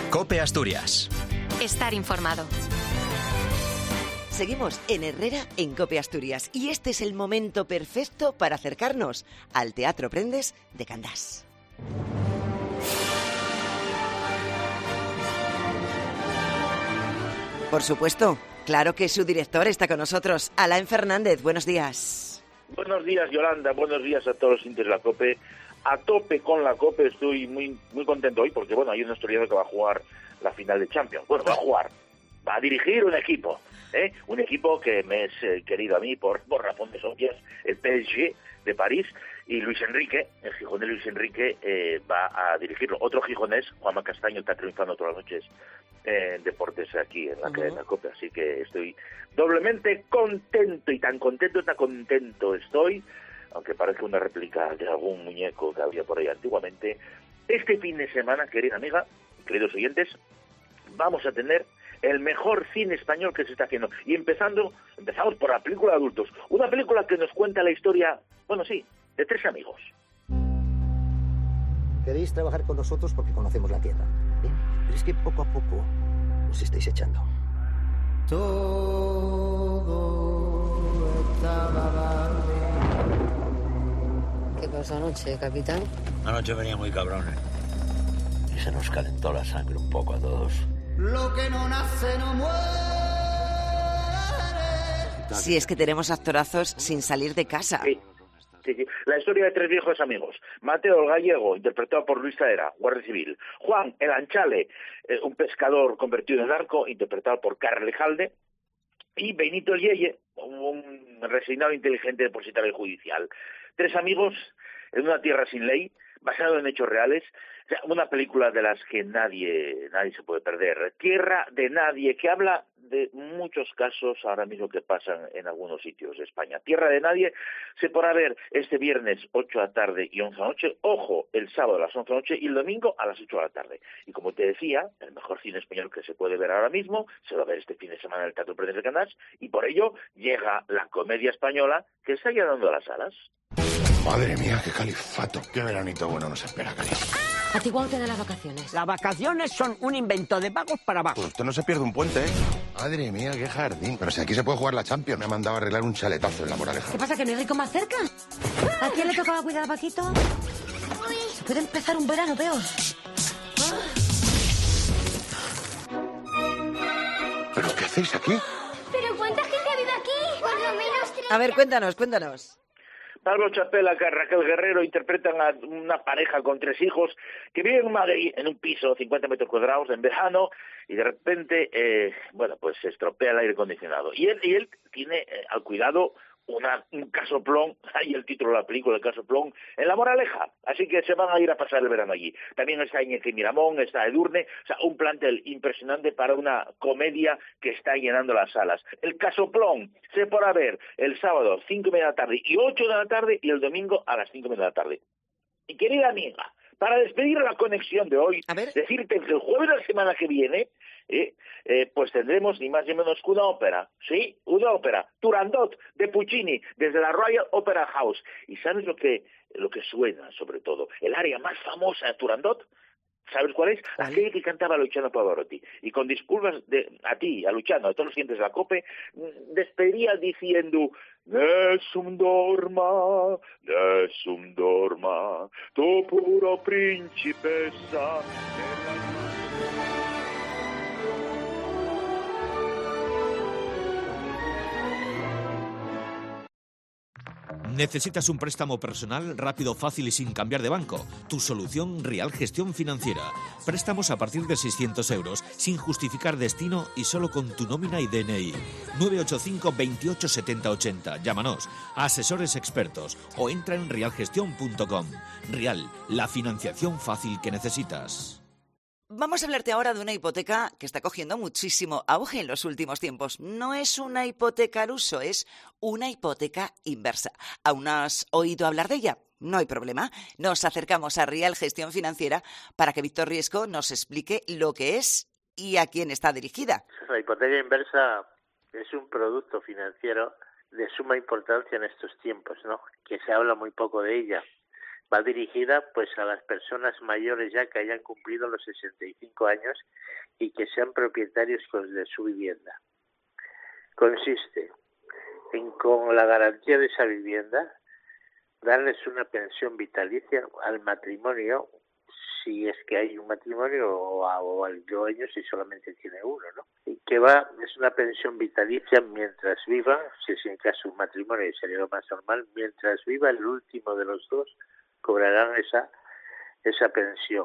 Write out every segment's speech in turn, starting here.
COPE Asturias. Estar informado. Seguimos en Herrera, en COPE Asturias, y este es el momento perfecto para acercarnos al Teatro Prendes de Candás. Por supuesto, claro que su director está con nosotros, Alain Fernández. Buenos días. Buenos días, Yolanda. Buenos días a todos los hinchas de la COPE. A tope con la COPE, estoy muy contento hoy porque, hay un asturiano que va a jugar la final de Champions. Bueno, va a dirigir un equipo, un equipo que me es querido a mí por razones obvias, el PSG de París, y Luis Enrique, el Gijón de Luis Enrique, va a dirigirlo. Otro gijonés, Juanma Castaño, está triunfando todas las noches en deportes aquí en la cadena COPE, así que estoy doblemente contento, y tan contento estoy, aunque parezca una réplica de algún muñeco que había por ahí antiguamente. Este fin de semana, querida amiga, queridos oyentes, vamos a tener el mejor cine español que se está haciendo. Y empezamos por la película de adultos. Una película que nos cuenta la historia, de tres amigos. Queréis trabajar con nosotros porque conocemos la tierra. Bien, pero es que poco a poco nos estáis echando. Todo estaba mal. ¿Qué pasó anoche, capitán? Anoche venía muy cabrones. Y se nos calentó la sangre un poco a todos. Lo que no nace no muere. Si es que tenemos actorazos sin salir de casa. Sí. La historia de tres viejos amigos. Mateo el gallego, interpretado por Luis Zaera, guardia civil. Juan el anchale, un pescador convertido en narco, interpretado por Carle Jalde. Y Benito el Yeye, un resignado inteligente depositario judicial. Tres amigos en una tierra sin ley, basado en hechos reales. O sea, una película de las que nadie se puede perder. Tierra de nadie, que habla de muchos casos ahora mismo que pasan en algunos sitios de España. Tierra de nadie se podrá ver este viernes 8 de la tarde y 11 de la noche. Ojo, el sábado a las 11 de la noche y el domingo a las 8 de la tarde. Y como te decía, el mejor cine español que se puede ver ahora mismo se va a ver este fin de semana en el Teatro Prendes de Candás, y por ello llega la comedia española que está llenando las salas. Madre mía, qué califato. Qué veranito bueno nos espera, cariño. ¿A ti cuándo te dan las vacaciones? Las vacaciones son un invento de vagos para vagos. Pues usted no se pierde un puente, ¿eh? Madre mía, qué jardín. Pero si aquí se puede jugar la Champions. Me ha mandado a arreglar un chaletazo en La Moraleja. ¿Qué pasa, que no hay rico más cerca? ¿A quién le tocaba cuidar a Paquito? Se puede empezar un verano peor. ¿Pero qué hacéis aquí? ¿Pero cuánta gente ha habido aquí? Por lo menos 3. A ver, cuéntanos. Pablo Chapela y Raquel Guerrero interpretan a una pareja con tres hijos que viven en Madrid en un piso 50 metros cuadrados en verano, y de repente, se estropea el aire acondicionado. Y él tiene al cuidado un casoplón, hay el título de la película, el casoplón, en La Moraleja. Así que se van a ir a pasar el verano allí. También está Iñaki Miramón, está Edurne, o sea, un plantel impresionante para una comedia que está llenando las salas. El casoplón se podrá ver el sábado 5:30 de la tarde y 8 de la tarde, y el domingo a las 5:30 de la tarde. Y querida amiga, para despedir la conexión de hoy, decirte que el jueves de la semana que viene, pues tendremos ni más ni menos que una ópera, ¿sí? Una ópera, Turandot, de Puccini, desde la Royal Opera House. ¿Y sabes lo que suena, sobre todo? El área más famosa de Turandot, ¿sabes cuál es? Aquella que cantaba Luciano Pavarotti. Y con disculpas a ti, a Luciano, a todos los clientes de la COPE, despediría diciendo: Nessun dorma, tu puro principessa. ¿Necesitas un préstamo personal rápido, fácil y sin cambiar de banco? Tu solución, Rial Gestión Financiera. Préstamos a partir de 600 euros, sin justificar destino y solo con tu nómina y DNI. 985 28 70 80. Llámanos. Asesores expertos o entra en rialgestion.com. Rial, la financiación fácil que necesitas. Vamos a hablarte ahora de una hipoteca que está cogiendo muchísimo auge en los últimos tiempos. No es una hipoteca al uso, es una hipoteca inversa. ¿Aún has oído hablar de ella? No hay problema. Nos acercamos a Rial Gestión Financiera para que Víctor Riesco nos explique lo que es y a quién está dirigida. La hipoteca inversa es un producto financiero de suma importancia en estos tiempos, ¿no? Que se habla muy poco de ella. va dirigida pues a las personas mayores ya que hayan cumplido los 65 años y que sean propietarios de su vivienda. Consiste en, con la garantía de esa vivienda, darles una pensión vitalicia al matrimonio, si es que hay un matrimonio, o al dueño si solamente tiene uno, ¿no? Y que es una pensión vitalicia mientras viva, si es en caso un matrimonio, y sería lo más normal, mientras viva el último de los dos, cobrarán esa pensión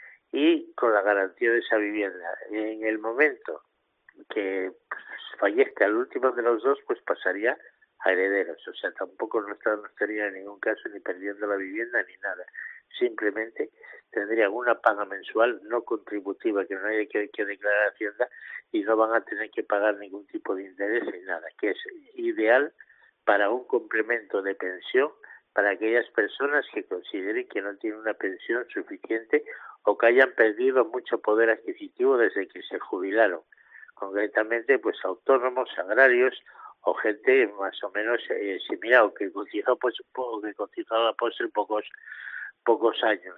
y con la garantía de esa vivienda. En el momento que fallezca el último de los dos, pues pasaría a herederos, o sea, tampoco no estaría en ningún caso ni perdiendo la vivienda ni nada, simplemente tendrían una paga mensual no contributiva que no hay que declarar a Hacienda y no van a tener que pagar ningún tipo de interés ni nada, que es ideal para un complemento de pensión para aquellas personas que consideren que no tienen una pensión suficiente o que hayan perdido mucho poder adquisitivo desde que se jubilaron. Concretamente, pues autónomos, agrarios o gente más o menos similar o que cotizó pues poco, que cotizaba pues en pocos años.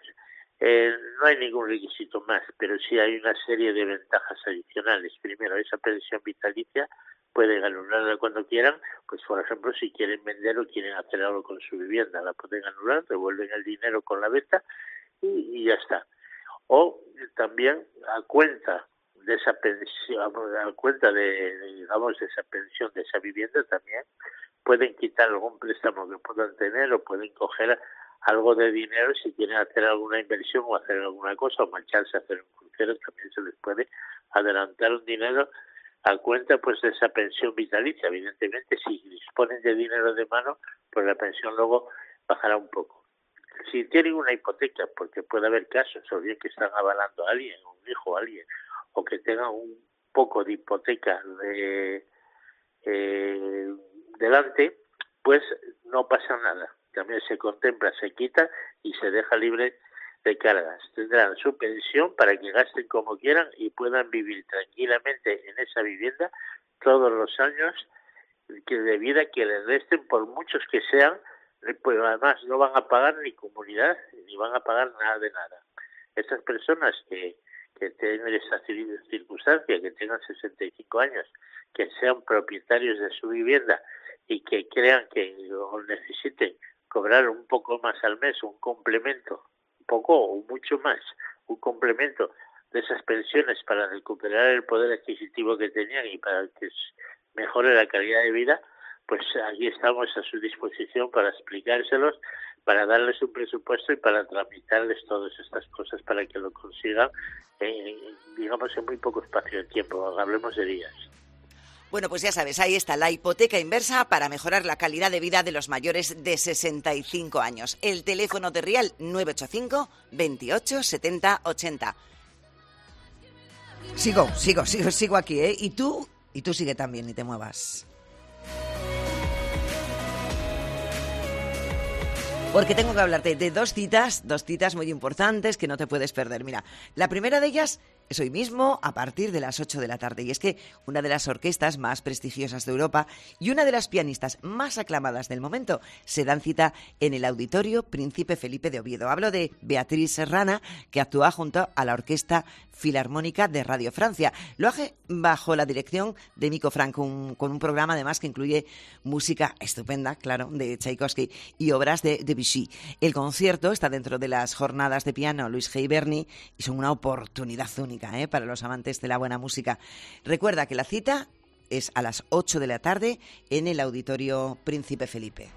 No hay ningún requisito más, pero sí hay una serie de ventajas adicionales. Primero, esa pensión vitalicia pueden anularla cuando quieran, pues por ejemplo si quieren vender o quieren hacer algo con su vivienda, la pueden anular, devuelven el dinero con la venta y ya está. O también a cuenta de esa pensión, a cuenta de esa pensión, de esa vivienda, también pueden quitar algún préstamo que puedan tener o pueden coger algo de dinero si quieren hacer alguna inversión o hacer alguna cosa o marcharse a hacer un crucero, también se les puede adelantar un dinero a cuenta pues de esa pensión vitalicia. Evidentemente, si disponen de dinero de mano, pues la pensión luego bajará un poco. Si tienen una hipoteca, porque puede haber casos, o bien que están avalando a alguien, un hijo a alguien, o que tengan un poco de hipoteca delante, pues no pasa nada. También se contempla, se quita y se deja libre de cargas. Tendrán su pensión para que gasten como quieran y puedan vivir tranquilamente en esa vivienda todos los años de vida que les resten, por muchos que sean, pues además no van a pagar ni comunidad ni van a pagar nada de nada. Estas personas que tienen esa circunstancia, que tengan 65 años, que sean propietarios de su vivienda y que crean que o necesiten cobrar un poco más al mes, un complemento, un poco o mucho más, un complemento de esas pensiones para recuperar el poder adquisitivo que tenían y para que mejore la calidad de vida, pues aquí estamos a su disposición para explicárselos, para darles un presupuesto y para tramitarles todas estas cosas para que lo consigan, digamos, en muy poco espacio de tiempo, hablemos de días. Bueno, pues ya sabes, ahí está la hipoteca inversa para mejorar la calidad de vida de los mayores de 65 años. El teléfono de Rial 985 28 70 80. Sigo aquí, ¿eh? Y tú sigue también, ni te muevas. Porque tengo que hablarte de dos citas muy importantes que no te puedes perder. Mira, la primera de ellas es hoy mismo a partir de las 8 de la tarde. Y es que una de las orquestas más prestigiosas de Europa y una de las pianistas más aclamadas del momento se dan cita en el Auditorio Príncipe Felipe de Oviedo. Hablo de Beatriz Serrana, que actúa junto a la Orquesta Filarmónica de Radio Francia. Lo hace bajo la dirección de Mico Franco, con un programa además que incluye música estupenda, claro, de Tchaikovsky y obras de Debussy. El concierto está dentro de las jornadas de piano Luis G. Berni y son una oportunidad única para los amantes de la buena música. Recuerda que la cita es a las 8 de la tarde en el Auditorio Príncipe Felipe.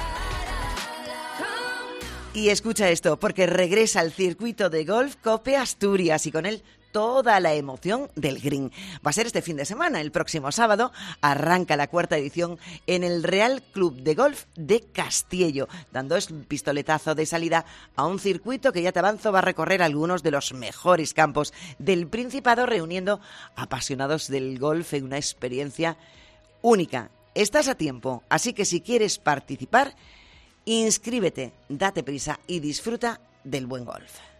Y escucha esto, porque regresa al circuito de golf Cope Asturias y con él toda la emoción del green. Va a ser este fin de semana, el próximo sábado, arranca la 4ª edición en el Real Club de Golf de Castiello, dando el pistoletazo de salida a un circuito que ya te avanzo va a recorrer algunos de los mejores campos del Principado, reuniendo apasionados del golf en una experiencia única. Estás a tiempo, así que si quieres participar, inscríbete, date prisa y disfruta del buen golf.